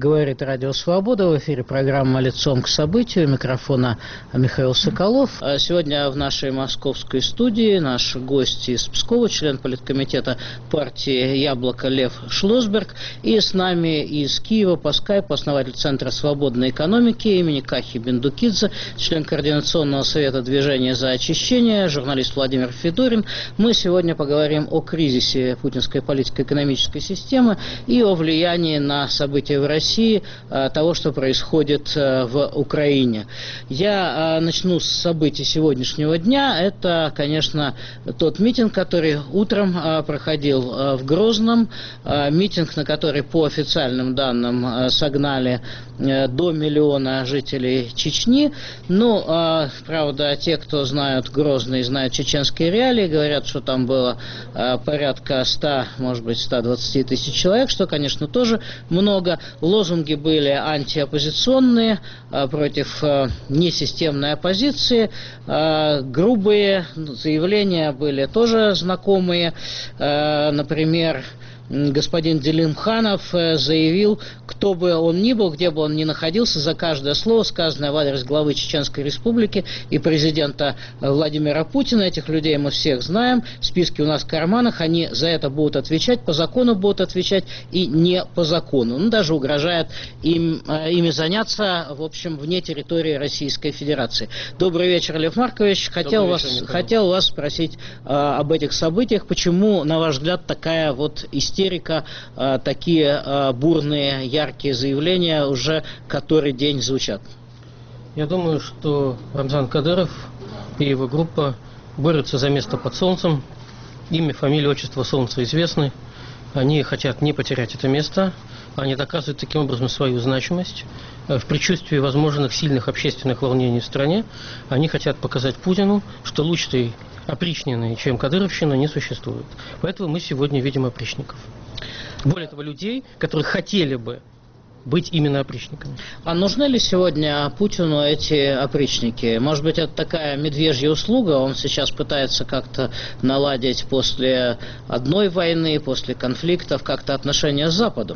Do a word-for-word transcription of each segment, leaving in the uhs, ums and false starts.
Говорит Радио Свобода. В эфире программа «Лицом к событию». У микрофона Михаил Соколов. Сегодня в нашей московской студии наш гость из Пскова, член политкомитета партии «Яблоко» Лев Шлосберг. И с нами из Киева по скайпу основатель Центра свободной экономики имени Кахи Бендукидзе, член Координационного совета движения за очищение, журналист Владимир Федорин. Мы сегодня поговорим о кризисе путинской политико-экономической системы и о влиянии на события в России, того, что происходит в Украине. Я начну с событий сегодняшнего дня. Это, конечно, тот митинг, который утром проходил в Грозном. Митинг, на который по официальным данным согнали до миллиона жителей Чечни. Ну, правда, те, кто знают Грозный, знают чеченские реалии, говорят, что там было порядка ста, может быть, ста двадцати тысяч человек, что, конечно, тоже много. Лозунги были антиоппозиционные, против несистемной оппозиции. Грубые заявления были тоже знакомые. Например, господин Делимханов заявил, кто бы он ни был, где бы он ни находился, за каждое слово, сказанное в адрес главы Чеченской Республики и президента Владимира Путина, этих людей мы всех знаем, списки у нас в карманах, они за это будут отвечать, по закону будут отвечать и не по закону. Ну, даже угрожает им, ими заняться, в общем, вне территории Российской Федерации. Добрый вечер, Лев Маркович. Хотел, вечер, вас, хотел вас спросить а, об этих событиях. Почему, на ваш взгляд, такая вот истерика? Истерика, такие бурные, яркие заявления уже который день звучат? Я думаю, что Рамзан Кадыров и его группа борются за место под солнцем. Имя, фамилия, отчество солнца известны. Они хотят не потерять это место. Они доказывают таким образом свою значимость. В предчувствии возможных сильных общественных волнений в стране они хотят показать Путину, что лучшей опричнины, чем кадыровщина, не существует. Поэтому мы сегодня видим опричников. Более того, людей, которые хотели бы быть именно опричниками. А нужны ли сегодня Путину эти опричники? Может быть, это такая медвежья услуга? Он сейчас пытается как-то наладить после одной войны, после конфликтов, как-то отношения с Западом?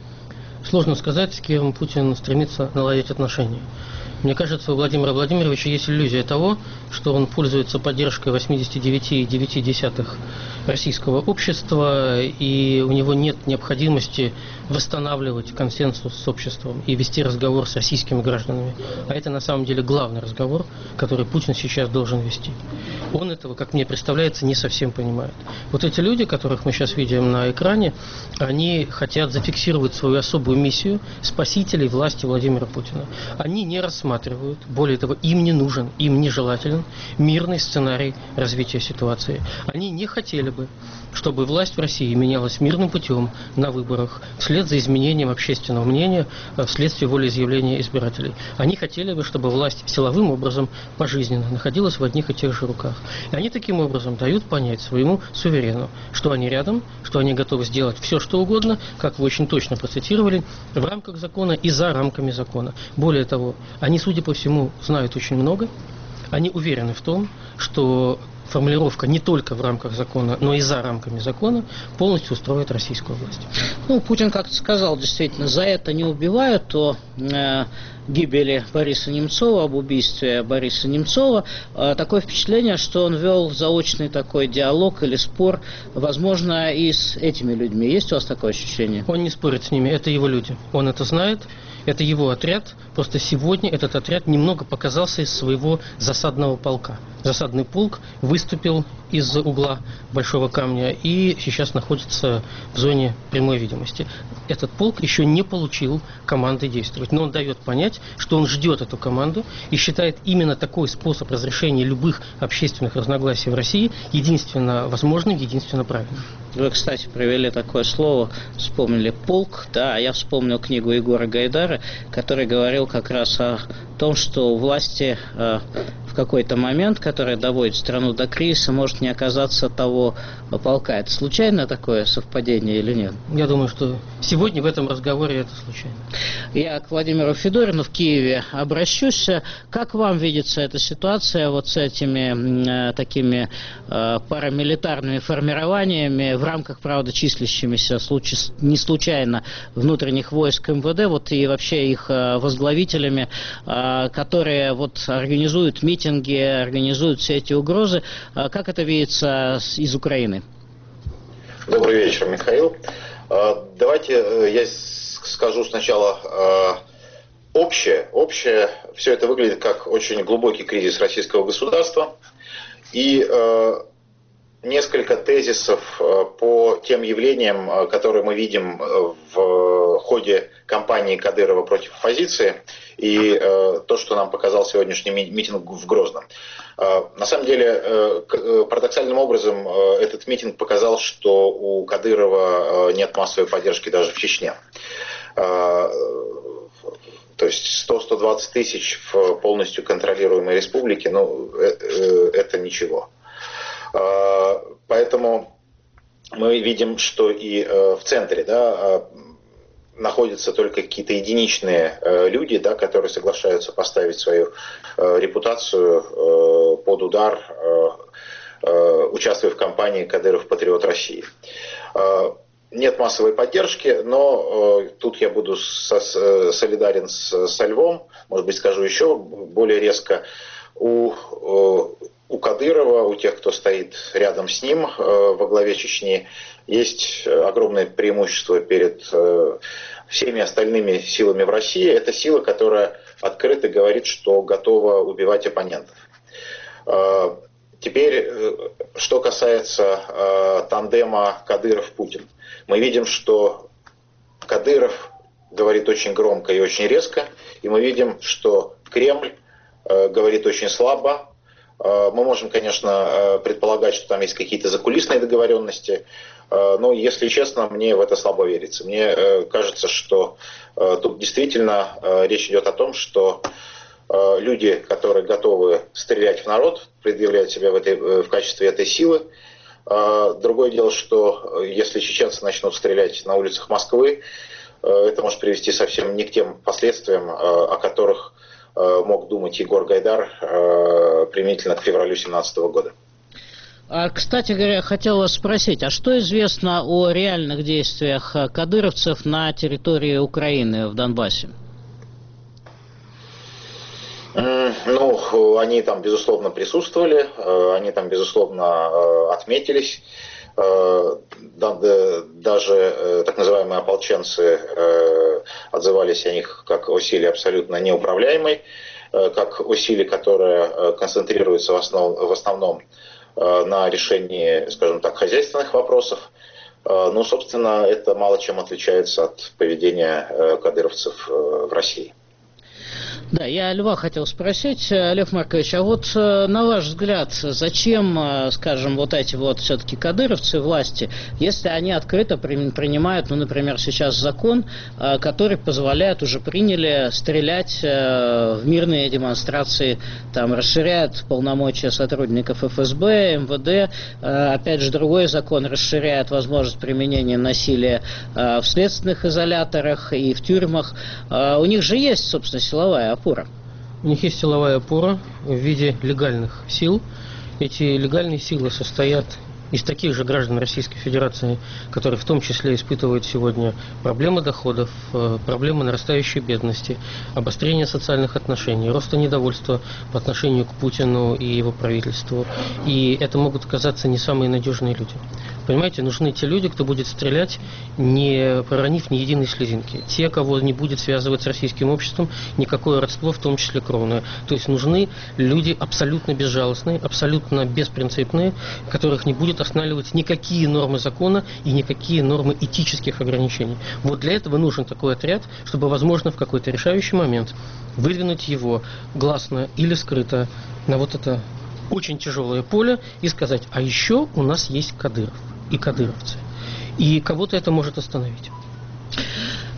Сложно сказать, с кем Путин стремится наладить отношения. Мне кажется, у Владимира Владимировича есть иллюзия того, что он пользуется поддержкой восемьдесят девять целых девять десятых российского общества, и у него нет необходимости восстанавливать консенсус с обществом и вести разговор с российскими гражданами. А это на самом деле главный разговор, который Путин сейчас должен вести. Он этого, как мне представляется, не совсем понимает. Вот эти люди, которых мы сейчас видим на экране, они хотят зафиксировать свою особую миссию спасителей власти Владимира Путина. Они не рассматривают, более того, им не нужен, им нежелателен мирный сценарий развития ситуации. Они не хотели бы, чтобы власть в России менялась мирным путем на выборах, вслед за изменением общественного мнения, вследствие волеизъявления избирателей. Они хотели бы, чтобы власть силовым образом пожизненно находилась в одних и тех же руках. И они таким образом дают понять своему суверену, что они рядом, что они готовы сделать все, что угодно, как вы очень точно процитировали, в рамках закона и за рамками закона. Более того, они, судя по всему, знают очень много. Они уверены в том, что формулировка не только в рамках закона, но и за рамками закона полностью устроит российскую власть. Ну, Путин как-то сказал, действительно, за это не убивают, то э, гибели Бориса Немцова, об убийстве Бориса Немцова. Э, такое впечатление, что он вел заочный такой диалог или спор, возможно, и с этими людьми. Есть у вас такое ощущение? Он не спорит с ними, это его люди. Он это знает. Это его отряд, просто сегодня этот отряд немного показался из своего засадного полка. Засадный полк выступил из угла Большого Камня и сейчас находится в зоне прямой видимости. Этот полк еще не получил команды действовать, но он дает понять, что он ждет эту команду и считает именно такой способ разрешения любых общественных разногласий в России единственно возможным, единственно правильным. Вы, кстати, привели такое слово, вспомнили полк, да, а я вспомнил книгу Егора Гайдара, который говорил как раз о том, что у власти э, в какой-то момент, которая доводит страну до кризиса, может не оказаться того полка. Это случайно такое совпадение или нет? Я думаю, что сегодня в этом разговоре это случайно. Я к Владимиру Федорину в Киеве обращусь. Как вам видится эта ситуация вот с этими э, такими э, парамилитарными формированиями в рамках, правда, числящимися случай, не случайно внутренних войск МВД, вот и вообще их э, возглавителями, э, которые вот организуют митинги, организуют все эти угрозы. Э, как это видится из Украины? Добрый вечер, Михаил. Э, давайте э, я скажу сначала э, общее. Общее. Все это выглядит как очень глубокий кризис российского государства. И э, несколько тезисов э, по тем явлениям, э, которые мы видим э, в ходе кампании Кадырова против оппозиции, и э, то, что нам показал сегодняшний ми- митинг в Грозном. Э, на самом деле, э, э, парадоксальным образом, э, этот митинг показал, что у Кадырова э, нет массовой поддержки даже в Чечне. Э, то есть сто - сто двадцать тысяч в полностью контролируемой республике, ну, э, э, это ничего. Э, поэтому мы видим, что и э, в центре, да, находятся только какие-то единичные э, люди, да, которые соглашаются поставить свою э, репутацию э, под удар, э, э, участвуя в кампании «Кадыров Патриот России». Э, нет массовой поддержки, но э, тут я буду со, с, солидарен с, со Львом, может быть, скажу еще более резко. У, э, у Кадырова, у тех, кто стоит рядом с ним э, во главе Чечни, есть огромное преимущество перед э, всеми остальными силами в России. Это сила, которая открыто говорит, что готова убивать оппонентов. Э, теперь, э, что касается э, тандема Кадыров-Путин. Мы видим, что Кадыров говорит очень громко и очень резко, и мы видим, что Кремль э, говорит очень слабо. Мы можем, конечно, предполагать, что там есть какие-то закулисные договоренности, но, если честно, мне в это слабо верится. Мне кажется, что тут действительно речь идет о том, что люди, которые готовы стрелять в народ, предъявляют себя в, этой, в качестве этой силы. Другое дело, что если чеченцы начнут стрелять на улицах Москвы, это может привести совсем не к тем последствиям, о которых мог думать Егор Гайдар э, применительно к февралю две тысячи семнадцатого года. А, кстати говоря, хотел вас спросить, а что известно о реальных действиях кадыровцев на территории Украины, в Донбассе? Ну, они там, безусловно, присутствовали, они там, безусловно, отметились. Даже так называемые ополченцы отзывались о них как о силе абсолютно неуправляемой, как о силе, которая концентрируется в основном, в основном на решении, скажем так, хозяйственных вопросов. Ну, собственно, это мало чем отличается от поведения кадыровцев в России. Да, я Льва хотел спросить, Лев Маркович, а вот на ваш взгляд, зачем, скажем, вот эти вот все-таки кадыровцы власти, если они открыто принимают, ну, например, сейчас закон, который позволяет, уже приняли, стрелять в мирные демонстрации, там, расширяет полномочия сотрудников эф эс бэ, эм вэ дэ, опять же, другой закон расширяет возможность применения насилия в следственных изоляторах и в тюрьмах. У них же есть, собственно, силовая опора. У них есть силовая опора в виде легальных сил. Эти легальные силы состоят из таких же граждан Российской Федерации, которые в том числе испытывают сегодня проблемы доходов, проблемы нарастающей бедности, обострения социальных отношений, роста недовольства по отношению к Путину и его правительству. И это могут оказаться не самые надежные люди. Понимаете, нужны те люди, кто будет стрелять, не проронив ни единой слезинки. Те, кого не будет связывать с российским обществом никакое родство, в том числе кровное. То есть нужны люди абсолютно безжалостные, абсолютно беспринципные, которых не будет останавливать никакие нормы закона и никакие нормы этических ограничений. Вот для этого нужен такой отряд, чтобы, возможно, в какой-то решающий момент выдвинуть его гласно или скрыто на вот это очень тяжелое поле и сказать: а еще у нас есть Кадыров и кадыровцы. И кого-то это может остановить.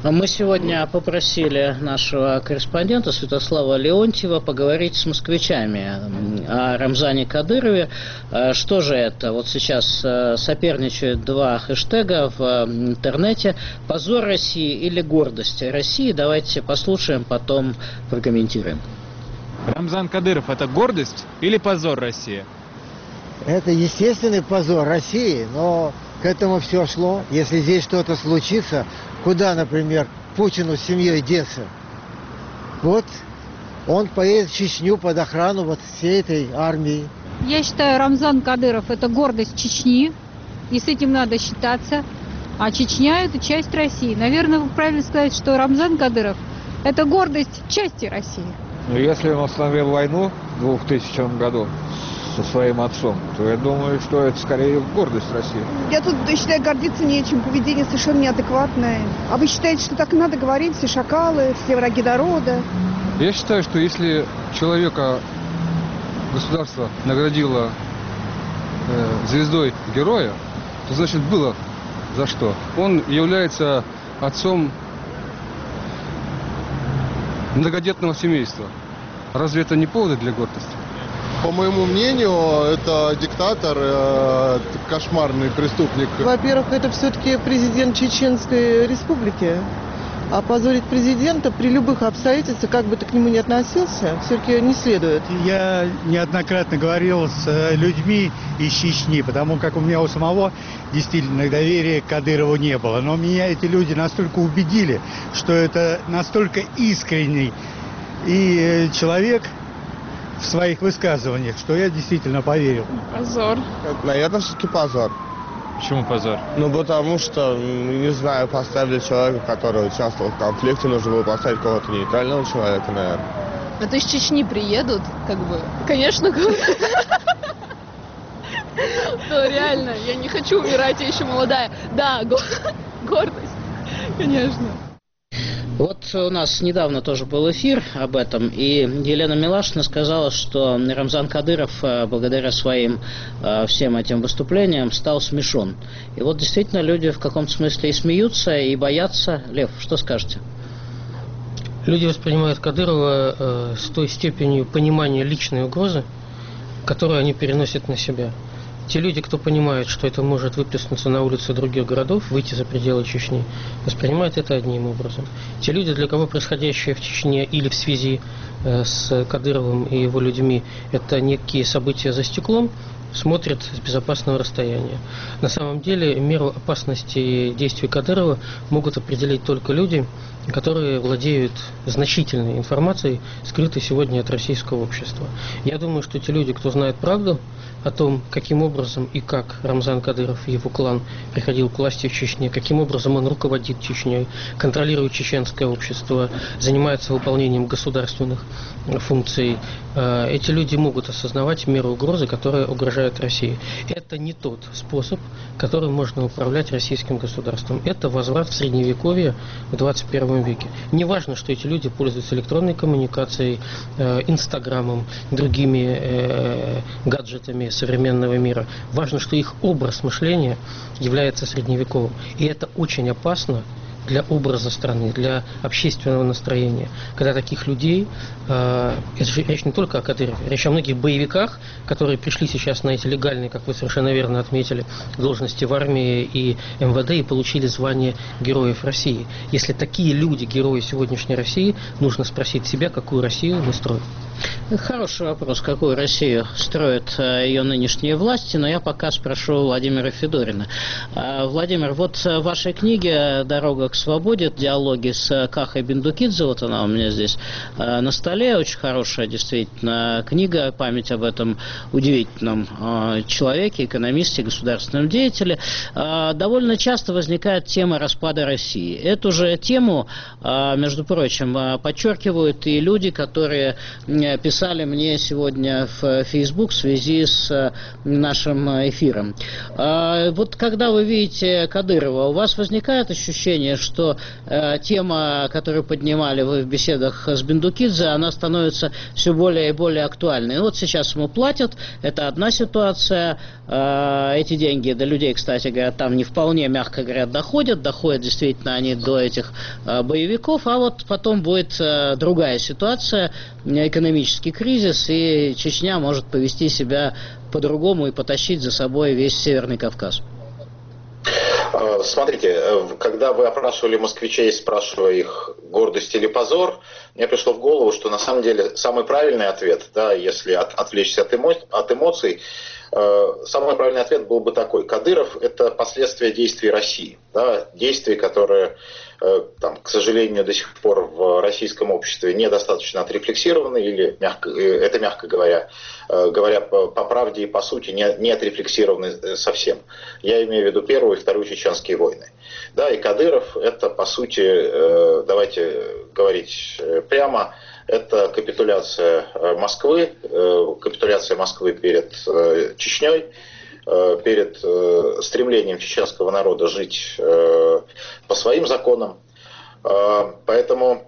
Мы сегодня попросили нашего корреспондента Святослава Леонтьева поговорить с москвичами о Рамзане Кадырове. Что же это? Вот сейчас соперничают два хэштега в интернете: «Позор России» или «Гордость России». Давайте послушаем, потом прокомментируем. Рамзан Кадыров – это гордость или позор России? Это естественный позор России, но к этому все шло. Если здесь что-то случится, куда, например, Путину с семьей деться? Вот он поедет в Чечню под охрану вот всей этой армии. Я считаю, Рамзан Кадыров – это гордость Чечни, и с этим надо считаться. А Чечня – это часть России. Наверное, вы правильно сказать, что Рамзан Кадыров – это гордость части России. Ну, если он остановил войну в двухтысячном году со своим отцом, то я думаю, что это скорее гордость России. Я тут считаю, гордиться нечем, поведение совершенно неадекватное. А вы считаете, что так и надо говорить, все шакалы, все враги народа? Я считаю, что если человека государство наградило э, звездой героя, то значит было за что. Он является отцом многодетного семейства. Разве это не повод для гордости? По моему мнению, это диктатор, э, кошмарный преступник. Во-первых, это все-таки президент Чеченской Республики. А позорить президента при любых обстоятельствах, как бы ты к нему ни относился, все-таки не следует. Я неоднократно говорил с людьми из Чечни, потому как у меня у самого действительно доверия к Кадырову не было. Но меня эти люди настолько убедили, что это настолько искренний и человек в своих высказываниях, что я действительно поверил. Позор. Наверное, все-таки позор. Почему позор? Ну, потому что, не знаю, поставили человека, который участвовал в конфликте, нужно было поставить кого-то нейтрального человека, наверное. А то из Чечни приедут, как бы, конечно, то реально, я не хочу умирать, я еще молодая. Да, гордость, конечно. Вот у нас недавно тоже был эфир об этом, и Елена Милашина сказала, что Рамзан Кадыров благодаря своим всем этим выступлениям стал смешон. И вот действительно люди в каком-то смысле и смеются, и боятся. Лев, что скажете? Люди воспринимают Кадырова э, с той степенью понимания личной угрозы, которую они переносят на себя. Те люди, кто понимает, что это может выплеснуться на улицы других городов, выйти за пределы Чечни, воспринимают это одним образом. Те люди, для кого происходящее в Чечне или в связи э, с Кадыровым и его людьми это некие события за стеклом, смотрят с безопасного расстояния. На самом деле меру опасности действий Кадырова могут определить только люди, которые владеют значительной информацией, скрытой сегодня от российского общества. Я думаю, что те люди, кто знает правду о том, каким образом и как Рамзан Кадыров и его клан приходил к власти в Чечне, каким образом он руководит Чечней, контролирует чеченское общество, занимается выполнением государственных функций, эти люди могут осознавать меру угрозы, которая угрожает России. Это не тот способ, которым можно управлять российским государством. Это возврат в средневековье в двадцать первом веке. Не важно, что эти люди пользуются электронной коммуникацией, инстаграмом, другими гаджетами современного мира. Важно, что их образ мышления является средневековым. И это очень опасно для образа страны, для общественного настроения. Когда таких людей, э, это же речь не только о Кадырове, речь о многих боевиках, которые пришли сейчас на эти легальные, как вы совершенно верно отметили, должности в армии и эм вэ дэ и получили звание Героев России. Если такие люди, герои сегодняшней России, нужно спросить себя, какую Россию мы строим. Хороший вопрос, какую Россию строят ее нынешние власти, но я пока спрошу Владимира Федорина. Владимир, вот в вашей книге «Дорога к свободе», диалоги с Кахой Бендукидзе, вот она у меня здесь на столе, очень хорошая действительно книга, память об этом удивительном человеке, экономисте, государственном деятеле. Довольно часто возникает тема распада России. Эту же тему, между прочим, подчеркивают и люди, которые писали мне сегодня в Facebook в связи с нашим эфиром. Вот когда вы видите Кадырова, у вас возникает ощущение, что э, тема, которую поднимали вы в беседах с Бендукидзе, она становится все более и более актуальной. И вот сейчас ему платят, это одна ситуация, э, эти деньги до людей, кстати говоря, там не вполне, мягко говоря, доходят, доходят действительно они до этих э, боевиков, а вот потом будет э, другая ситуация, экономический кризис, и Чечня может повести себя по-другому и потащить за собой весь Северный Кавказ. Смотрите, когда вы опрашивали москвичей, спрашивая их гордость или позор, мне пришло в голову, что на самом деле самый правильный ответ, да, если от, отвлечься от, эмо, от эмоций, э, самый правильный ответ был бы такой: Кадыров – это последствия действий России, да, действий, которые, э, там, к сожалению, до сих пор в российском обществе недостаточно отрефлексированы, или, мягко, это мягко говоря, э, говоря по, по правде и по сути, не, не отрефлексированы совсем. Я имею в виду первую и вторую чеченские войны. Да, и Кадыров – это, по сути, э, давайте говорить прямо, это капитуляция Москвы, э, капитуляция Москвы перед э, Чечней, э, перед э, стремлением чеченского народа жить э, по своим законам. Э, поэтому,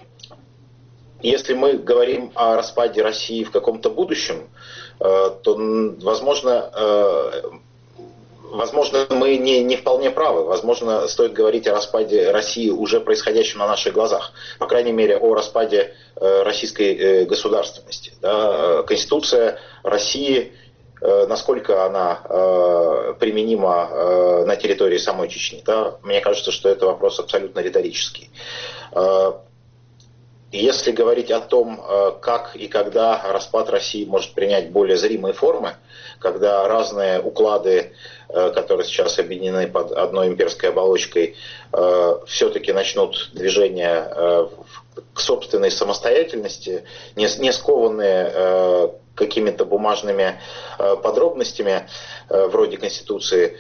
если мы говорим о распаде России в каком-то будущем, э, то, возможно, э, Возможно, мы не, не вполне правы. Возможно, стоит говорить о распаде России, уже происходящем на наших глазах. По крайней мере, о распаде э, российской э, государственности. Да. Конституция России, э, насколько она э, применима э, на территории самой Чечни. Да. Мне кажется, что это вопрос абсолютно риторический. Э, если говорить о том, э, как и когда распад России может принять более зримые формы, когда разные уклады, которые сейчас объединены под одной имперской оболочкой, все-таки начнут движение к собственной самостоятельности, не скованные какими-то бумажными подробностями вроде Конституции,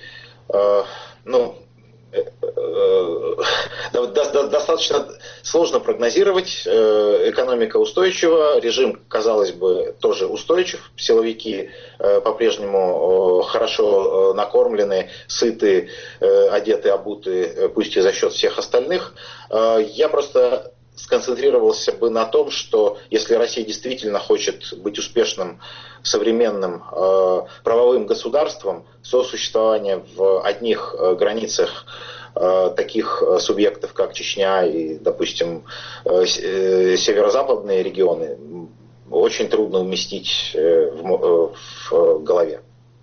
ну, достаточно сложно прогнозировать. Экономика устойчива, режим, казалось бы, тоже устойчив. Силовики по-прежнему хорошо накормлены, сыты, одеты, обуты, пусть и за счет всех остальных. Я просто сконцентрировался бы на том, что если Россия действительно хочет быть успешным современным э, правовым государством, сосуществование в одних э, границах э, таких э, субъектов, как Чечня и, допустим, э, э, северо-западные регионы, очень трудно уместить э, в, э, в голове.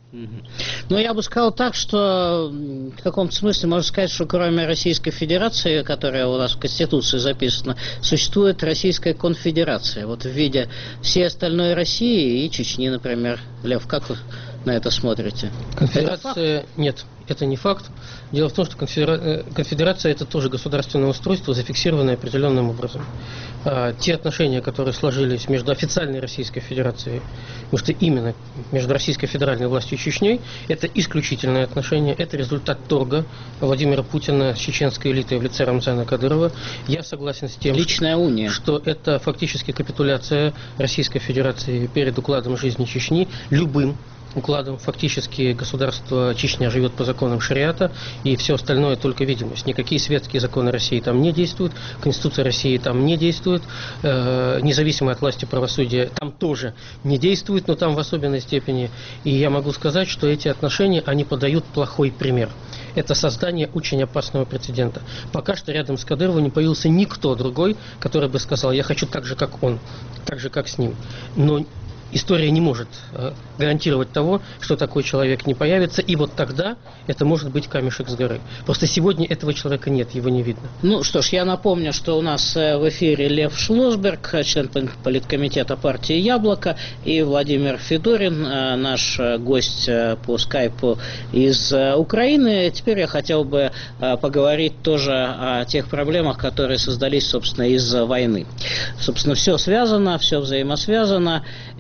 Ну, я бы сказал так, что в каком-то смысле можно сказать, что кроме Российской Федерации, которая у нас в Конституции записана, существует Российская Конфедерация. Вот в виде всей остальной России и Чечни, например. Лев, как вы на это смотрите? Конфедерация это нет, это не факт. Дело в том, что конфедера... конфедерация это тоже государственное устройство, зафиксированное определенным образом. А, те отношения, которые сложились между официальной Российской Федерацией, потому что именно между Российской федеральной властью и Чечней, это исключительные отношения, это результат торга Владимира Путина с чеченской элитой в лице Рамзана Кадырова. Я согласен с тем, Личная уния. что это фактически капитуляция Российской Федерации перед укладом жизни Чечни, любым укладом. Фактически государство Чечня живет по законам шариата, и все остальное только видимость. Никакие светские законы России там не действуют, Конституция России там не действует, э, независимая от власти правосудия там тоже не действует, но там в особенной степени. И я могу сказать, что эти отношения, они подают плохой пример. Это создание очень опасного прецедента. Пока что рядом с Кадыровым не появился никто другой, который бы сказал: я хочу так же, как он, так же, как с ним. Но история не может э, гарантировать того, что такой человек не появится, и вот тогда это может быть камешек с горы. Просто сегодня этого человека нет, его не видно. Ну что ж, я напомню, что у нас в эфире Лев Шлосберг, член политкомитета партии «Яблоко», и Владимир Федорин, наш гость по скайпу из Украины. Теперь я хотел бы поговорить тоже о тех проблемах, которые создались, собственно, из-за войны. Собственно, все связано, все взаимосвязано.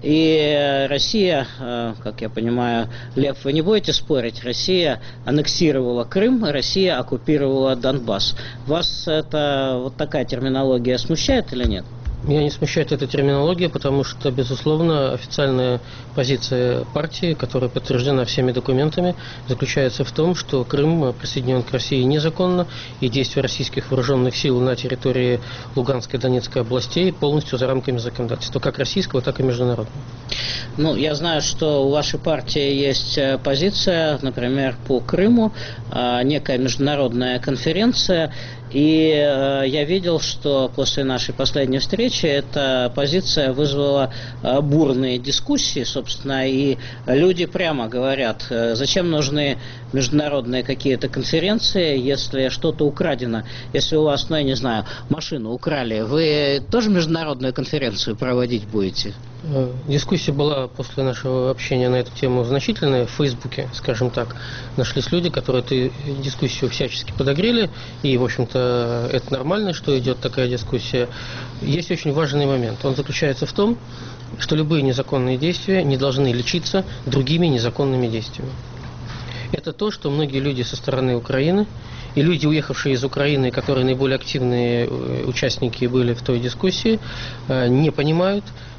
И Россия, как я понимаю, Лев, вы не будете спорить, Россия аннексировала Крым, Россия оккупировала Донбасс. Вас это вот такая терминология смущает или нет? Меня не смущает эта терминология, потому что, безусловно, официальная позиция партии, которая подтверждена всеми документами, заключается в том, что Крым присоединен к России незаконно, и действия российских вооруженных сил на территории Луганской и Донецкой областей полностью за рамками законодательства, как российского, так и международного. Ну, я знаю, что у вашей партии есть позиция, например, по Крыму, некая международная конференция. И э, я видел, что после нашей последней встречи эта позиция вызвала э, бурные дискуссии, собственно, и люди прямо говорят, э, зачем нужны международные какие-то конференции, если что-то украдено. Если у вас, ну, я не знаю, машину украли, вы тоже международную конференцию проводить будете? Дискуссия была после нашего общения на эту тему значительная. В Фейсбуке, скажем так, нашлись люди, которые эту дискуссию всячески подогрели, и, в общем-то, это нормально, что идет такая дискуссия. Есть очень важный момент. Он заключается в том, что любые незаконные действия не должны лечиться другими незаконными действиями. Это то, что многие люди со стороны Украины и люди, уехавшие из Украины, которые наиболее активные участники были в той дискуссии, не понимают.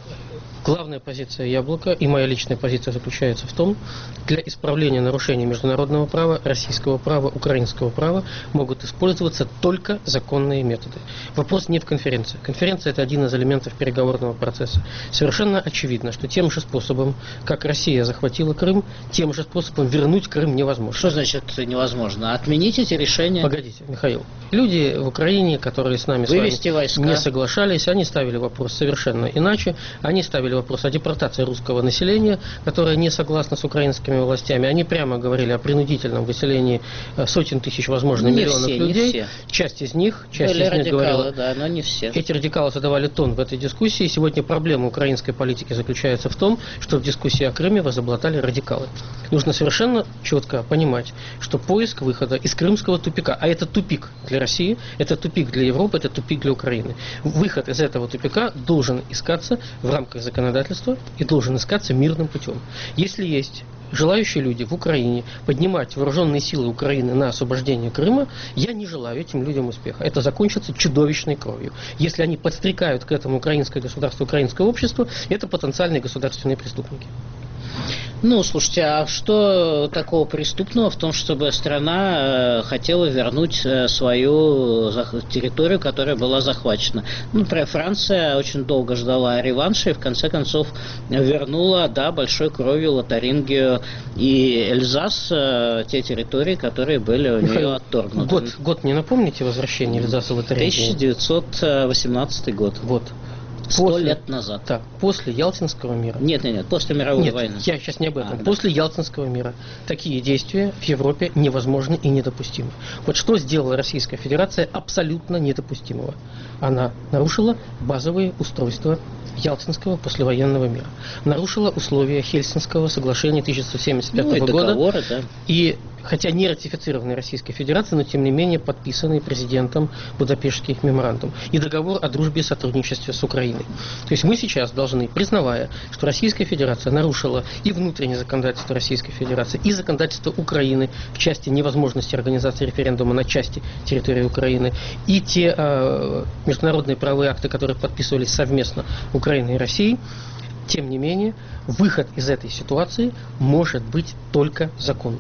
Главная позиция «Яблока» и моя личная позиция заключается в том, для исправления нарушений международного права, российского права, украинского права могут использоваться только законные методы. Вопрос не в конференции. Конференция – это один из элементов переговорного процесса. Совершенно очевидно, что тем же способом, как Россия захватила Крым, тем же способом вернуть Крым невозможно. Что значит невозможно? Отменить эти решения? Погодите, Михаил. Люди в Украине, которые с нами Вывести с вами войска. не соглашались, они ставили вопрос совершенно иначе. Они ставили вопрос о депортации русского населения, которое не согласно с украинскими властями. Они прямо говорили о принудительном выселении сотен тысяч, возможно, не миллионов все, людей. Не все. Часть из них, часть Были из них радикалы, говорила... да, но не все. Эти радикалы задавали тон в этой дискуссии. Сегодня проблема украинской политики заключается в том, что в дискуссии о Крыме возобладали радикалы. Нужно совершенно четко понимать, что поиск выхода из крымского тупика, а это тупик для России, это тупик для Европы, это тупик для Украины. Выход из этого тупика должен искаться в рамках законодательства и должен искаться мирным путем. Если есть желающие люди в Украине поднимать вооруженные силы Украины на освобождение Крыма, я не желаю этим людям успеха. Это закончится чудовищной кровью. Если они подстрекают к этому украинское государство, украинское общество, это потенциальные государственные преступники. Ну, слушайте, а что такого преступного в том, чтобы страна э, хотела вернуть э, свою зах- территорию, которая была захвачена? Ну, например, Франция очень долго ждала реванша и в конце концов вернула, да, большой кровью Лотарингию и Эльзас, э, те территории, которые были у Михаил, нее отторгнуты. Год, год не напомните возвращение Эльзаса и Лотарингии? тысяча девятьсот восемнадцатый год. Вот. Сто После, лет назад. Так, после Ялтинского мира. Нет, нет, нет, после мировой нет, войны. Я сейчас не об этом. А, после да. Ялтинского мира такие действия в Европе невозможны и недопустимы. Вот что сделала Российская Федерация абсолютно недопустимого? Она нарушила базовые устройства Ялтинского послевоенного мира. Нарушила условия Хельсинского соглашения тысяча девятьсот семьдесят пятого ну, и года. Договоры, да. И хотя не ратифицированный Российской Федерацией, но тем не менее подписанный президентом Будапештский меморандум и договор о дружбе и сотрудничестве с Украиной. То есть мы сейчас должны, признавая, что Российская Федерация нарушила и внутреннее законодательство Российской Федерации, и законодательство Украины в части невозможности организации референдума на части территории Украины, и те э, международные правовые акты, которые подписывались совместно Украиной и Россией, тем не менее, выход из этой ситуации может быть только законным.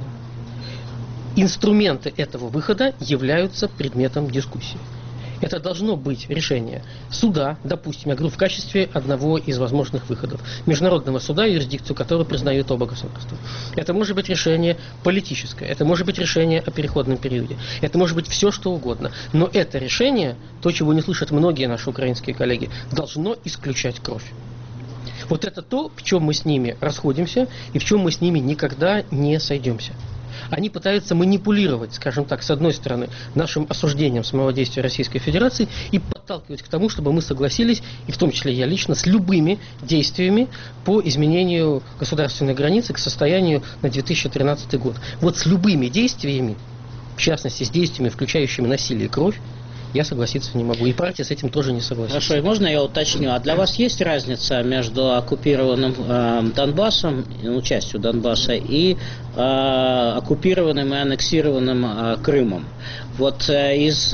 Инструменты этого выхода являются предметом дискуссии. Это должно быть решение суда, допустим, я говорю, в качестве одного из возможных выходов. Международного суда, юрисдикцию которого признают оба государства. Это может быть решение политическое, это может быть решение о переходном периоде, это может быть все, что угодно. Но это решение, то, чего не слышат многие наши украинские коллеги, должно исключать кровь. Вот это то, в чем мы с ними расходимся и в чем мы с ними никогда не сойдемся. Они пытаются манипулировать, скажем так, с одной стороны, нашим осуждением самого действия Российской Федерации и подталкивать к тому, чтобы мы согласились, и в том числе я лично, с любыми действиями по изменению государственной границы к состоянию на две тысячи тринадцатый год. Вот с любыми действиями, в частности с действиями, включающими насилие и кровь, я согласиться не могу. И партия с этим тоже не согласится. Хорошо, и можно я уточню? А для вас есть разница между оккупированным э, Донбассом, ну, частью Донбасса, и э, оккупированным и аннексированным э, Крымом? Вот э, из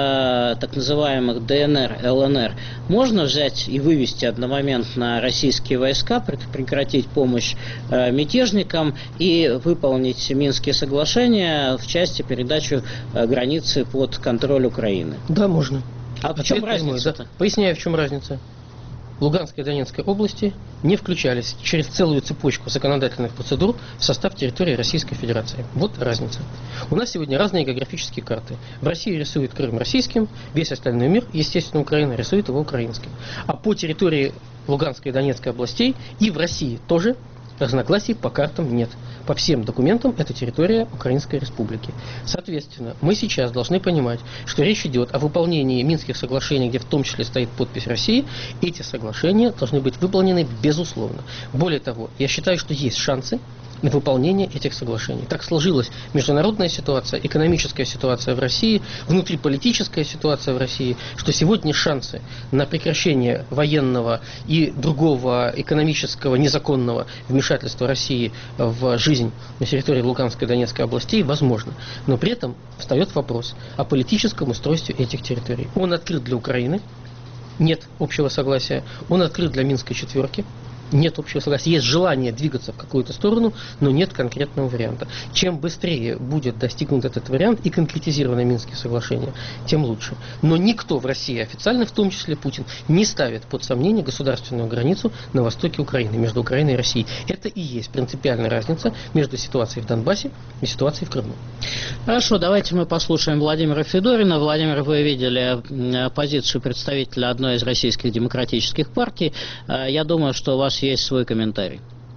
э, так называемых ДНР, ЛНР можно взять и вывести одномоментно российские войска, прекратить помощь э, мятежникам и выполнить Минские соглашения в части передачи э, границы под контроль Украины? Да, можно. А в чем разница? Да. Поясняю, в чем разница. Луганской и Донецкой области не включались через целую цепочку законодательных процедур в состав территории Российской Федерации. Вот разница. У нас сегодня разные географические карты. В России рисует Крым российским, весь остальной мир, естественно, Украина, рисует его украинским. А по территории Луганской и Донецкой областей и в России тоже разногласий по картам нет. По всем документам это территория Украинской Республики. Соответственно, мы сейчас должны понимать, что речь идет о выполнении Минских соглашений, где в том числе стоит подпись России. Эти соглашения должны быть выполнены безусловно. Более того, я считаю, что есть шансы на выполнение этих соглашений. Так сложилась международная ситуация, экономическая ситуация в России, внутриполитическая ситуация в России, что сегодня шансы на прекращение военного и другого экономического незаконного вмешательства России в жизнь на территории Луганской и Донецкой областей возможно. Но при этом встает вопрос о политическом устройстве этих территорий. Он открыт для Украины, нет общего согласия, он открыт для Минской четверки. Нет общего согласия. Есть желание двигаться в какую-то сторону, но нет конкретного варианта. Чем быстрее будет достигнут этот вариант и конкретизированы Минские соглашения, тем лучше. Но никто в России официально, в том числе Путин, не ставит под сомнение государственную границу на востоке Украины, между Украиной и Россией. Это и есть принципиальная разница между ситуацией в Донбассе и ситуацией в Крыму. Хорошо, давайте мы послушаем Владимира Федорина. Владимир, вы видели позицию представителя одной из российских демократических партий. Я думаю, что у вас есть свой комментарий.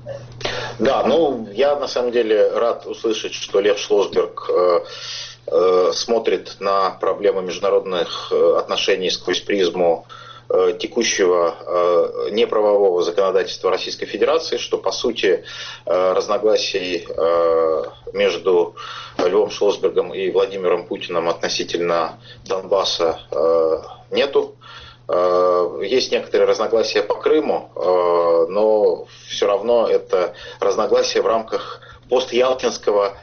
Да, ну, я на самом деле рад услышать, что Лев Шлосберг э, э, смотрит на проблемы международных отношений сквозь призму э, текущего э, неправового законодательства Российской Федерации, что, по сути, э, разногласий э, между Львом Шлосбергом и Владимиром Путиным относительно Донбасса э, нету. Есть некоторые разногласия по Крыму, но все равно это разногласия в рамках постялтинского,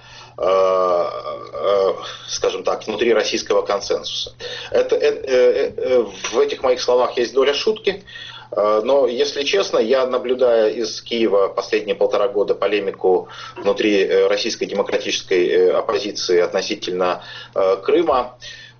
скажем так, внутрироссийского консенсуса. Это, это, в этих моих словах есть доля шутки, но, если честно, я, наблюдая из Киева последние полтора года полемику внутри российской демократической оппозиции относительно Крыма,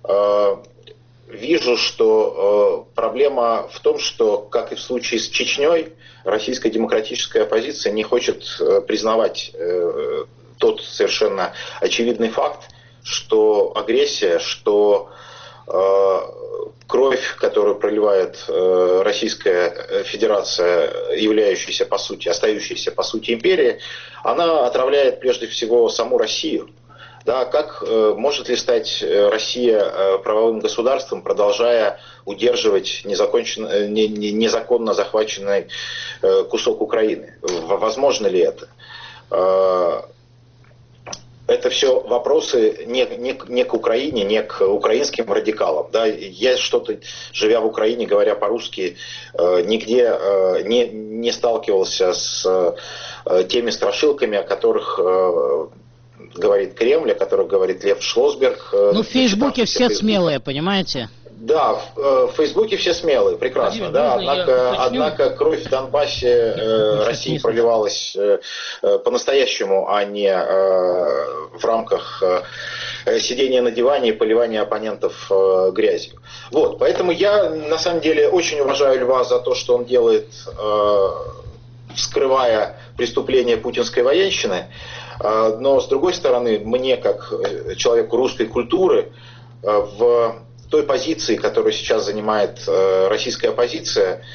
вижу, что э, проблема в том, что, как и в случае с Чечней, российская демократическая оппозиция не хочет э, признавать э, тот совершенно очевидный факт, что агрессия, что э, кровь, которую проливает э, Российская Федерация, являющаяся по сути, остающаяся по сути империей, она отравляет прежде всего саму Россию. Да, как э, может ли стать Россия э, правовым государством, продолжая удерживать незакончен, не, не, незаконно захваченный э, кусок Украины? Возможно ли это? Э, это все вопросы не, не, не к Украине, не к украинским радикалам. Да? Я что-то, живя в Украине, говоря по-русски, э, нигде э, не, не сталкивался с э, теми страшилками, о которых... Э, говорит Кремль, о которых говорит Лев Шлосберг. Ну, в Фейсбуке все смелые, понимаете? Да, в, в Фейсбуке все смелые, прекрасно. Да, однако, однако кровь в Донбассе э, России проливалась э, по-настоящему, а не э, в рамках э, сидения на диване и поливания оппонентов э, грязью. Вот, поэтому я на самом деле очень уважаю Льва за то, что он делает, э, вскрывая преступления путинской военщины. Но, с другой стороны, мне, как человеку русской культуры, в той позиции, которую сейчас занимает российская оппозиция,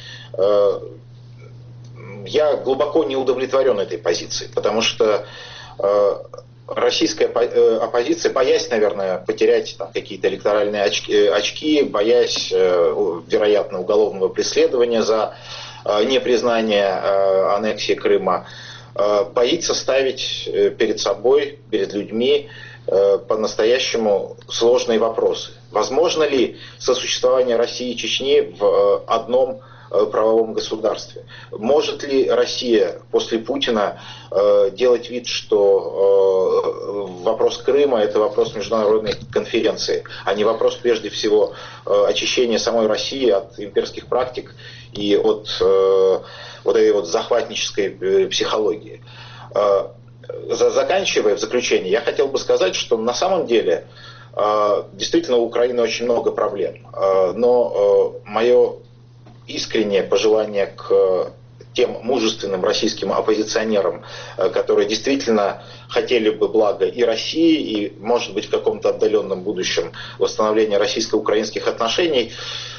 я глубоко не удовлетворен этой позицией, потому что российская оппозиция, боясь, наверное, потерять там какие-то электоральные очки, очки, боясь, вероятно, уголовного преследования за непризнание аннексии Крыма, боится ставить перед собой, перед людьми по-настоящему сложные вопросы. Возможно ли сосуществование России и Чечни в одном правовом государстве? Может ли Россия после Путина э, делать вид, что э, вопрос Крыма – это вопрос международной конференции, а не вопрос прежде всего э, очищения самой России от имперских практик и от э, вот этой вот захватнической э, психологии? Э, заканчивая в заключение, я хотел бы сказать, что на самом деле э, действительно у Украины очень много проблем, э, но э, мое искреннее пожелание к тем мужественным российским оппозиционерам, которые действительно хотели бы блага и России, и, может быть, в каком-то отдаленном будущем восстановления российско-украинских отношений,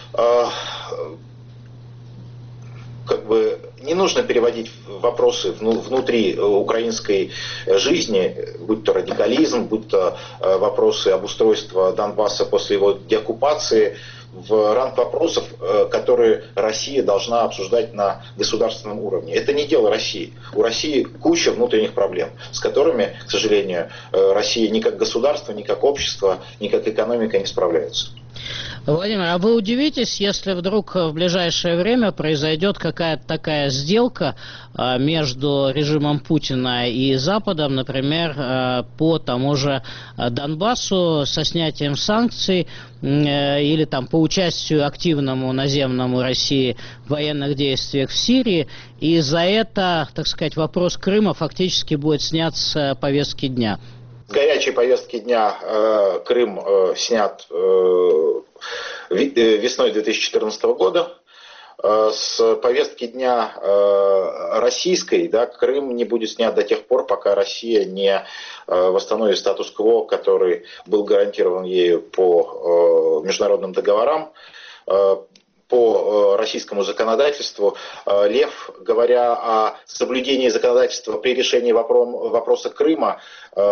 как бы не нужно переводить вопросы внутри украинской жизни, будь то радикализм, будь то вопросы обустройства Донбасса после его деоккупации, в ранг вопросов, которые Россия должна обсуждать на государственном уровне. Это не дело России. У России куча внутренних проблем, с которыми, к сожалению, Россия ни как государство, ни как общество, ни как экономика не справляется. Владимир, а вы удивитесь, если вдруг в ближайшее время произойдет какая-то такая сделка между режимом Путина и Западом, например, по тому же Донбассу со снятием санкций или там по участию активному наземному России в военных действиях в Сирии, и за это, так сказать, вопрос Крыма фактически будет снят с повестки дня? С горячей повестки дня э, Крым э, снят э, весной две тысячи четырнадцатого года. Э, с повестки дня э, российской, да, Крым не будет снят до тех пор, пока Россия не э, восстановит статус-кво, который был гарантирован ею по э, международным договорам. Э, По российскому законодательству. Лев, говоря о соблюдении законодательства при решении вопроса Крыма,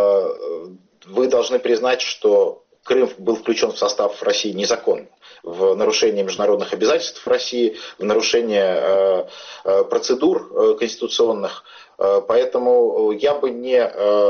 вы должны признать, что Крым был включен в состав России незаконно, в нарушение международных обязательств России, в нарушение процедур конституционных. Поэтому я бы не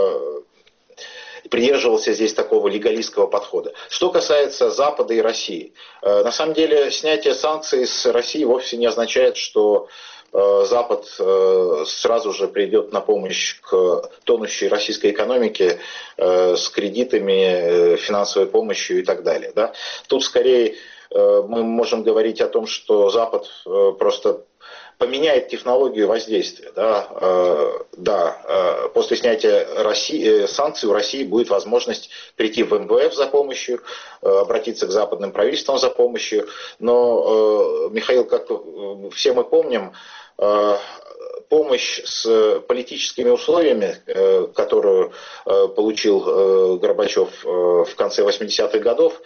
придерживался здесь такого легалистского подхода. Что касается Запада и России, на самом деле снятие санкций с России вовсе не означает, что Запад сразу же придет на помощь к тонущей российской экономике с кредитами, финансовой помощью и так далее. Да? Тут скорее мы можем говорить о том, что Запад просто поменяет технологию воздействия. Да, э, да э, после снятия России, э, санкций у России будет возможность прийти в эм вэ эф за помощью, э, обратиться к западным правительствам за помощью. Но, э, Михаил, как все мы помним, э, помощь с политическими условиями, э, которую э, получил э, Горбачев э, в конце восьмидесятых годов,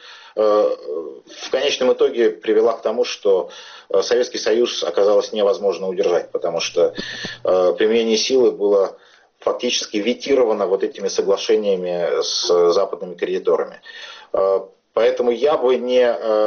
в конечном итоге привела к тому, что Советский Союз оказалось невозможно удержать, потому что применение силы было фактически ветировано вот этими соглашениями с западными кредиторами. Поэтому я бы не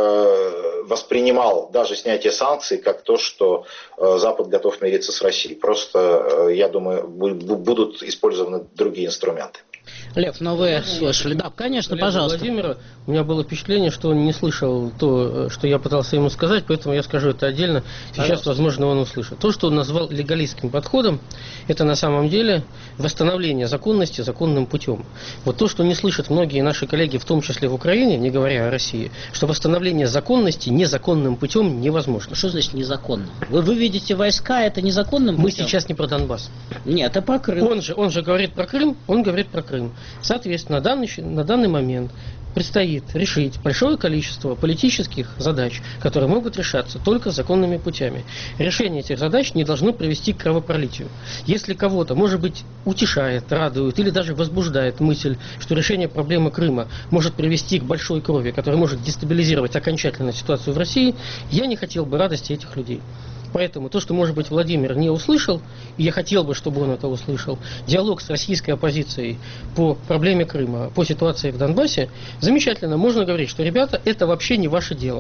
воспринимал даже снятие санкций как то, что Запад готов мириться с Россией. Просто, я думаю, будут использованы другие инструменты. Лев, ну вы слышали. Да, конечно, Лев пожалуйста. Владимира, у меня было впечатление, что он не слышал то, что я пытался ему сказать, поэтому я скажу это отдельно. Сейчас, пожалуйста, возможно, он услышит. То, что он назвал легалистским подходом, это на самом деле восстановление законности законным путем. Вот то, что не слышат многие наши коллеги, в том числе в Украине, не говоря о России, что восстановление законности незаконным путем невозможно. Что значит незаконно? Вы выведете войска, это незаконным путем? Мы сейчас не про Донбасс. Нет, это про Крым. Он же, он же говорит про Крым, он говорит про Крым. Соответственно, на данный, на данный момент предстоит решить большое количество политических задач, которые могут решаться только законными путями. Решение этих задач не должно привести к кровопролитию. Если кого-то, может быть, утешает, радует или даже возбуждает мысль, что решение проблемы Крыма может привести к большой крови, которая может дестабилизировать окончательно ситуацию в России, я не хотел бы радости этих людей. Поэтому то, что, может быть, Владимир не услышал, и я хотел бы, чтобы он это услышал, диалог с российской оппозицией по проблеме Крыма, по ситуации в Донбассе, замечательно. Можно говорить, что, ребята, это вообще не ваше дело.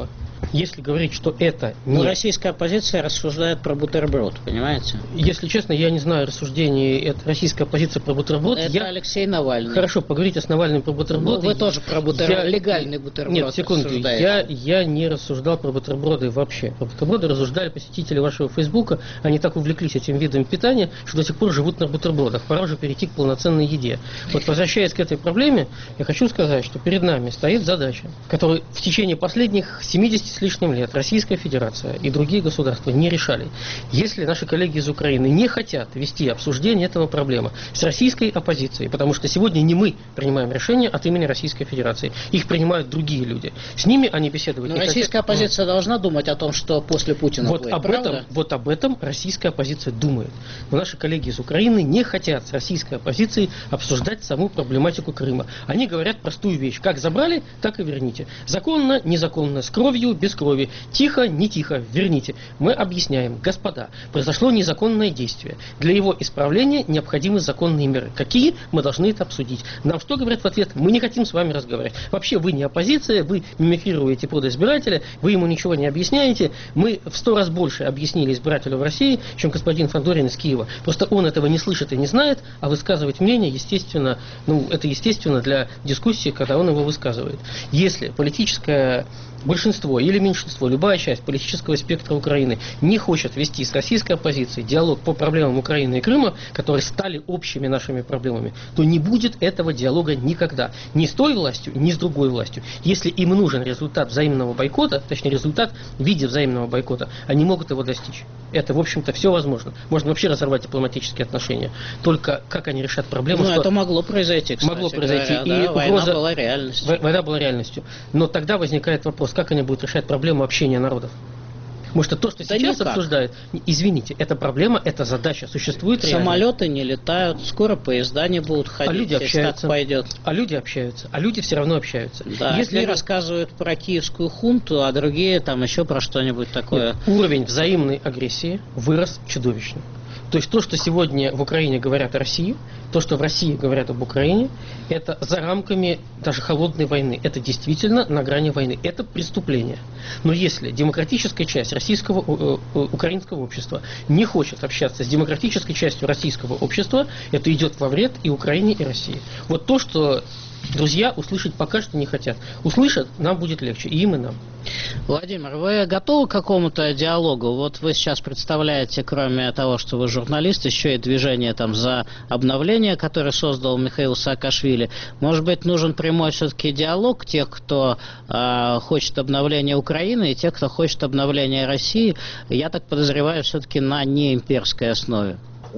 Если говорить, что это не... Но российская оппозиция рассуждает про бутерброд, понимаете? Если честно, я не знаю рассуждений, это российская оппозиция про бутерброд. Это я... Алексей Навальный. Хорошо, поговорите с Навальным про бутерброды. Ну, вы тоже про бутерброд, я... легальный бутерброд Нет, секунду, я, я не рассуждал про бутерброды вообще. Про бутерброды рассуждали посетители вашего Фейсбука, они так увлеклись этим видом питания, что до сих пор живут на бутербродах. Пора уже перейти к полноценной еде. Вот возвращаясь к этой проблеме, я хочу сказать, что перед нами стоит задача, которую в течение последних семидесяти с лишним лет Российская Федерация и другие государства не решали. Если наши коллеги из Украины не хотят вести обсуждение этого проблемы с российской оппозицией, потому что сегодня не мы принимаем решения от имени Российской Федерации, их принимают другие люди. С ними они беседовать Но не российская хотят. оппозиция должна думать о том, что после Путина вот будет, об правда? этом, вот об этом российская оппозиция думает. Но наши коллеги из Украины не хотят с российской оппозицией обсуждать саму проблематику Крыма. Они говорят простую вещь. Как забрали, так и верните. Законно, незаконно, с кровью, без крови. Тихо, не тихо, верните. Мы объясняем, господа, произошло незаконное действие. Для его исправления необходимы законные меры. Какие? Мы должны это обсудить. Нам что говорят в ответ? Мы не хотим с вами разговаривать. Вообще вы не оппозиция, вы мимикрируете под избирателя, вы ему ничего не объясняете. Мы в сто раз больше объяснили избирателю в России, чем господин Фандорин из Киева. Просто он этого не слышит и не знает, а высказывать мнение, естественно, ну, это естественно для дискуссии, когда он его высказывает. Если политическое большинство или меньшинство, любая часть политического спектра Украины не хочет вести с российской оппозицией диалог по проблемам Украины и Крыма, которые стали общими нашими проблемами, то не будет этого диалога никогда. Ни с той властью, ни с другой властью. Если им нужен результат взаимного бойкота, точнее результат в виде взаимного бойкота, они могут его достичь. Это, в общем-то, все возможно. Можно вообще разорвать дипломатические отношения. Только как они решат проблему... Ну, что... это могло произойти, кстати Могло произойти. Говоря, и да, угроза... война была реальностью. Война была реальностью. Но тогда возникает вопрос, как они будут решать проблему общения народов. Потому что то, что да сейчас никак. обсуждают, извините, это проблема, это задача, существует реально. Самолеты не летают, скоро поезда не будут ходить, а люди если так пойдет. А люди общаются, а люди все равно общаются. Да, если одни они... рассказывают про киевскую хунту, а другие там еще про что-нибудь такое. Нет, уровень взаимной агрессии вырос чудовищно. То есть то, что сегодня в Украине говорят о России, то, что в России говорят об Украине, это за рамками даже холодной войны. Это действительно на грани войны. Это преступление. Но если демократическая часть российского, э, э, украинского общества не хочет общаться с демократической частью российского общества, это идет во вред и Украине, и России. Вот то, что друзья услышать пока что не хотят. Услышат, нам будет легче, и им, и нам. Владимир, вы готовы к какому-то диалогу? Вот вы сейчас представляете, кроме того, что вы журналист, еще и движение там за обновление, которое создал Михаил Саакашвили. Может быть, нужен прямой все-таки диалог тех, кто э, хочет обновления Украины, и тех, кто хочет обновления России, я так подозреваю, все-таки на неимперской основе.